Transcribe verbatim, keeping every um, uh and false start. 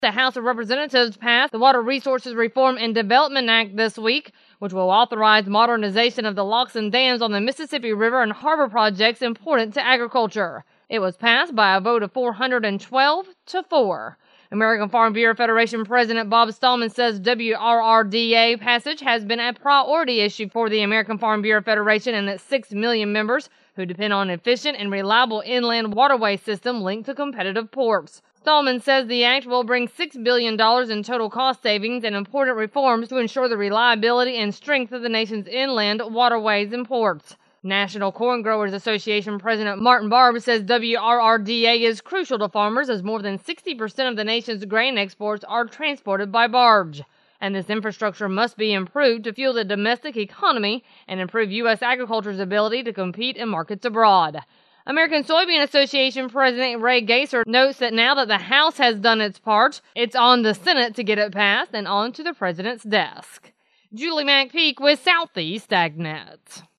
The House of Representatives passed the Water Resources Reform and Development Act this week, which will authorize modernization of the locks and dams on the Mississippi River and harbor projects important to agriculture. It was passed by a vote of four hundred twelve to four. American Farm Bureau Federation President Bob Stallman says W R R D A passage has been a priority issue for the American Farm Bureau Federation and its six million members who depend on an efficient and reliable inland waterway system linked to competitive ports. Stallman says the act will bring six billion dollars in total cost savings and important reforms to ensure the reliability and strength of the nation's inland waterways and ports. National Corn Growers Association President Martin Barb says W R R D A is crucial to farmers as more than sixty percent of the nation's grain exports are transported by barge. And this infrastructure must be improved to fuel the domestic economy and improve U S agriculture's ability to compete in markets abroad. American Soybean Association President Ray Gaesser notes that now that the House has done its part, it's on the Senate to get it passed and on to the president's desk. Julie McPeak with Southeast AgNet.